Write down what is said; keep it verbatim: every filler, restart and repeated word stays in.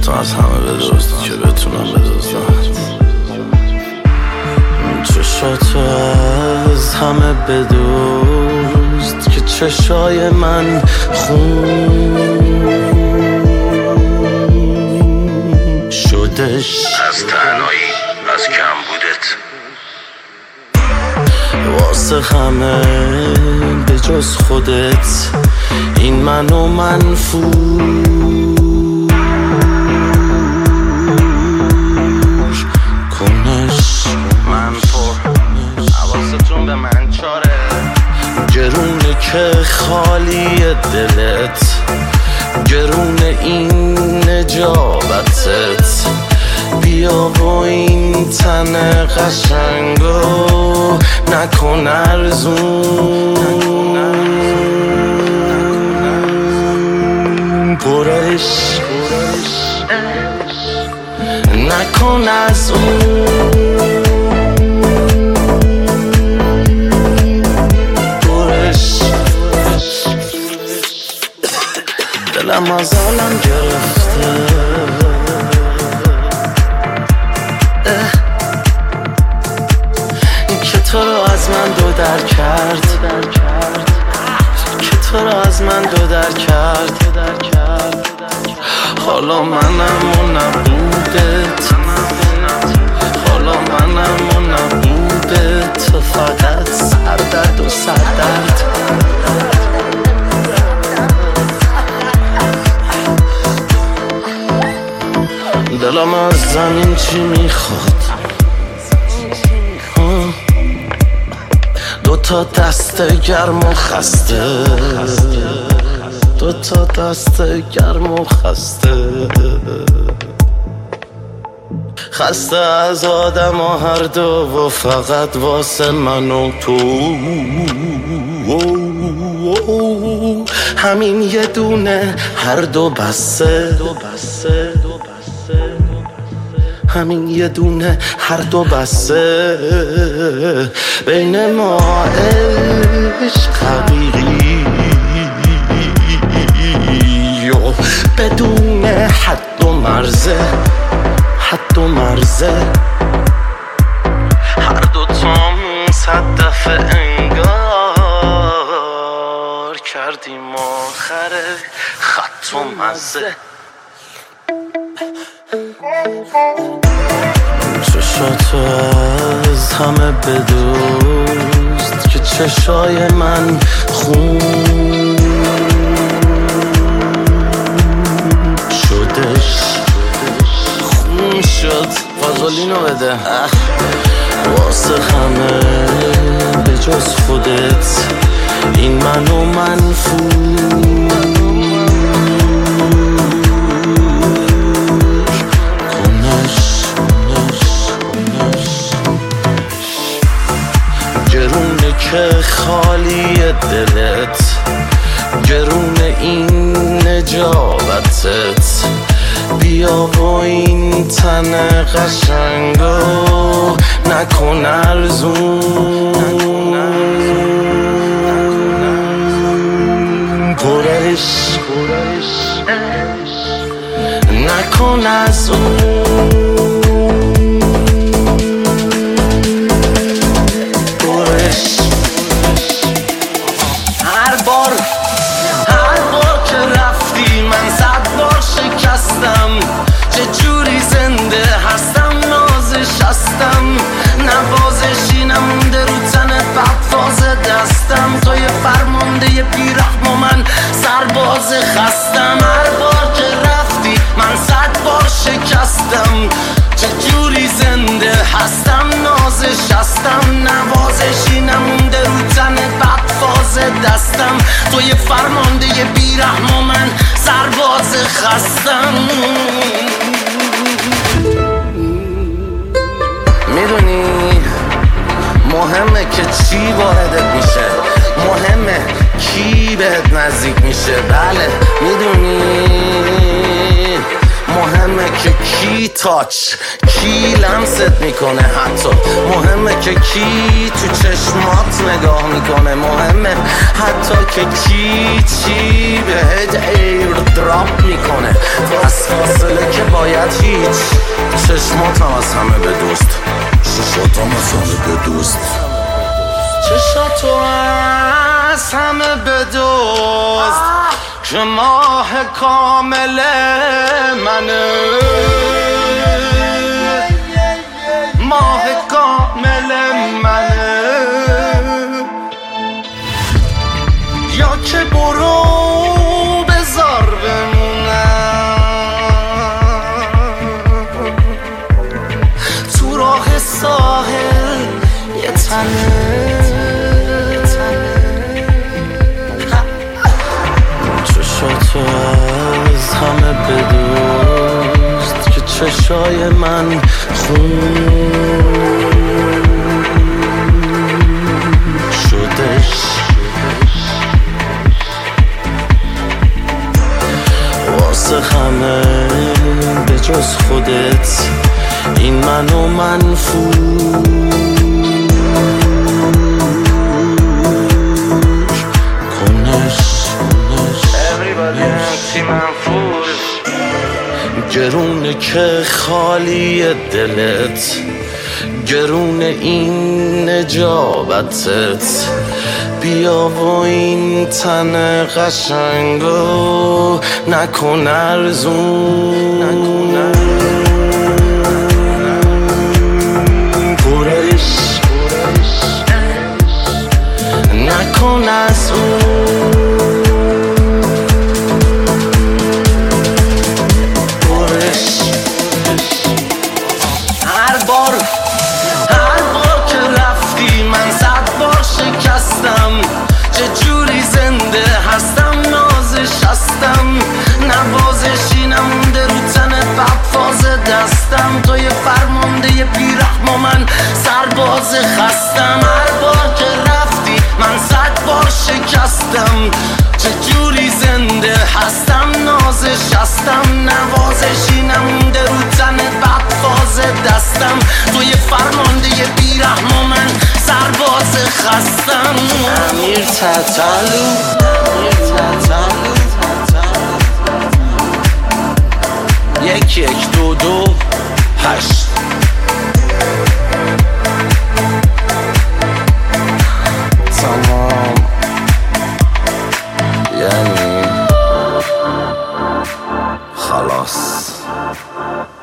تو از همه بدزد که بتونم بدزدم. چشاتو از همه بدزد که چشای من خون شدش. از تنهایی، از کم بودت، واسه همه به جز خودت این منو منفور کنش. من پر حواستون به من چاره، گرونه که خالی دلت، گرونه این نجابتت. بیا و این تن قشنگو نکن ارزون، پرش نکن از اون، پرش. دلم از عالم گرفته، که تو رو از من دو در کرد، که تو رو از من دو در کرد. حالا منم و نبودت، حالا منم و نبودت، تو فقط سردرد و سردرد. دلم از زمین چی میخواد؟ دو تا دست گرم و خسته، دو تا دست گرم و خسته، خسته از آدم و هر دو و فقط واسه من و تو. همین یه دونه هر دو بسه، همین یه دونه هر دو بسه. بین ما عشق حقیقی بدون حد و مرزه، حد و مرزه. هر دو تامون صد دفعه انگار کردیم آخر خط و مزه. چشاتو از همه بدزد که چشای من خون شدش، خون شد. فازولینو بده واسه همه به جز خودت این منو منفور کنش. گرونه که خالی دلت، گرونه این نجابتت. بیا و این تن قشنگو نکن ارزون، پرش نکن از اون، پرش. هر بار هر بار که رفتی من صد بار شکستم. چه جوری زنده هستم نازش هستم، نوازشی نمونده رو تنت بعد فاز دستم. تو یه فرمانده یه بیرحم و من سرباز خستم. هر بار که رفتی من صد بار شکستم. چه جوری زنده هستم نازش هستم، نوازشی نمونده رو تنت بعد فاز دستم. تو یه فرمانده یه بیرحم و من سرباز خستم. میدونی مهمه که چی واردت میشه، مهمه کی بهت نزدیک میشه. بله میدونی مهمه که کی تاچ، کی لمست میکنه، حتی مهمه که کی تو چشمات نگاه میکنه مهمه، حتی که کی چی بهت ایر دراپ میکنه از فاصله که باید هیچ. چشماتم از همه به دوست، چشماتم از همه به دوست، چشاتو از همه به دوست که ماه کامل منه، ماه کامل منه. یا که برو بذار بمونم تو راه ساحل یه تنه، چشاتو از همه به دوست که چشای من خون شدش. واسه همه به جز خودت این منو منفور گرونه که خالی دلت، گرونه این نجابتت. بیا و این تن قشنگو نکن ارزون، پرش نکن از اون. چجوری زنده هستم نازشستم، نوازشی نمونده رو تنت بعد فاز دستم. تو یه فرمانده یه بیرحم و من سرباز خستم. هر بار که رفتی من صد بار شکستم. چجوری زنده هستم نازشستم، نوازشی نمونده رو تنت بعد فاز دستم. تو یه فرمانده یه بیرحم و من سرباز خستم. امیر تتلو، امیر تتلو، یک یک دو دو هشت. تمام یعنی خلاص.